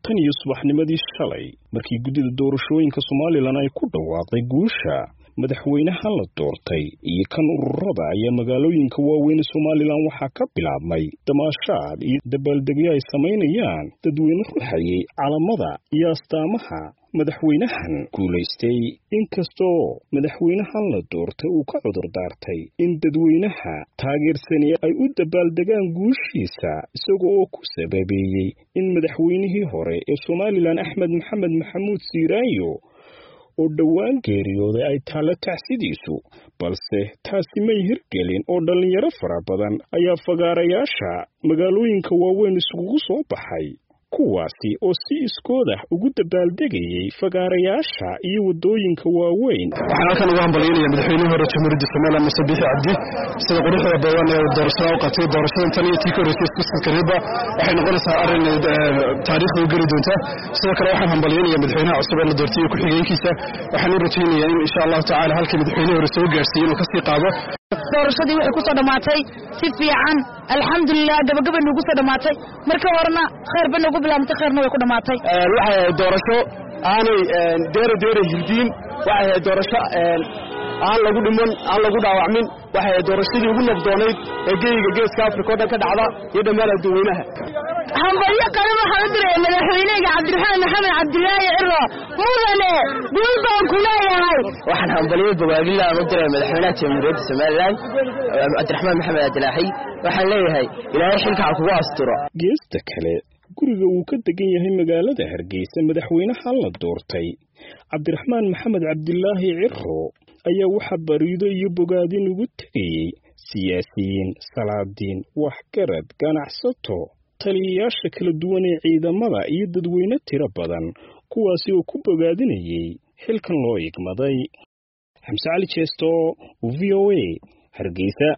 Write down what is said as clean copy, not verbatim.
tan iyo subaxnimadii shalay markii guddida doorashooyinka Soomaaliland ay ku dhawaaqday guusha madaxweynaha la doortay iyo kan ururada ayaa magaalooyinka waaweyn ee Soomaaliland waxaa ka bilaabmay damaashaad iyo dabaaldegyo ay sameynayaan dadweyne ruuxayay calamada iyo astaamaha madaxweynahan guulaystay inkastoo madaxweynahan la doortay uu ka cudur daartay in dadweynaha taageersan ay u dabaaldegaan guushiisa isagoo ku sababeeyay in madaxweynihii hore ee Soomaaliland Axmed Maxamed Maxamuud Siiraayo oo dhawaan geeriyooday ay taalo tacsidiisu balse taasi ma hirgelin oo dhalinyaro fara badan ayaa fagaarayaasha magaalooyinka waaweyn isugu soo baxay kuwaasi oo si iskooda ugu dabaaldegayay fagaarayaasha iyo wadooyinka waaweyn waxaan halkan ugu hambalyeynaya madaxweynaha hore Jamhuuriyadda Soomaaliland Muse Biixi Cabdi sida quruxda badan ee doorashada u qabtay doorashadan tan iyo tii koreysay isku kariba waxay noqonaysaa arrin taariikhda u geli doonta sidoo kale waxaan hambalyeynaya madaxweynaha cusub ee la doortay ku xigeenkiisa waxaan u rajaynayaa in insha Allah tacaala halkii madaxweynaha hore soo gaarsiiyay inuu ka sii qaado doorashadii waxay ku soo dhamaatay si fiican alxamdulillah gabagaba nagu soo dhamaatay marka horena khayr baan ugu bilaabtay khayrna way ku dhamaatay waxay doorasho aanay deere hildiin waxay doorasho aan lagu dhiman aan lagu dhaawacmin waxay doorashadii ugu nabdoonayd ee geeska Afrika oo dhan ka dhacda iyo dhammaan dadweynaha hambalyo qaran waxaan u diray madaxweynaha Cabdiraxmaan Maxamed Cabdilaahi Ciro mudane guul baan ku leeyahay waxaan hambalyo bogaadila u diray madaxweynaha Jamhuuriyadda Soomaaliland Cabdiraxmaan Maxamed Cabdilaahi waxaan leeyahay ilaahay xilka kugu asturo geesta kale guriga uu ka degan yahay magaalada Hargeysa madaxweynaha la doortay Cabdiraxmaan Maxamed Cabdilaahi Ciro ayaa waxa bariido iyo bogaadin ugu tagayay siyaasiyiin salaadiin waxgarad ganacsato taliyayaasha kala duwan ee ciidamada iyo dadweyne tiro badan kuwaasi oo ku bogaadinayay xilkan loo igmaday Xamse Cali Jeesto VOA Hargeysa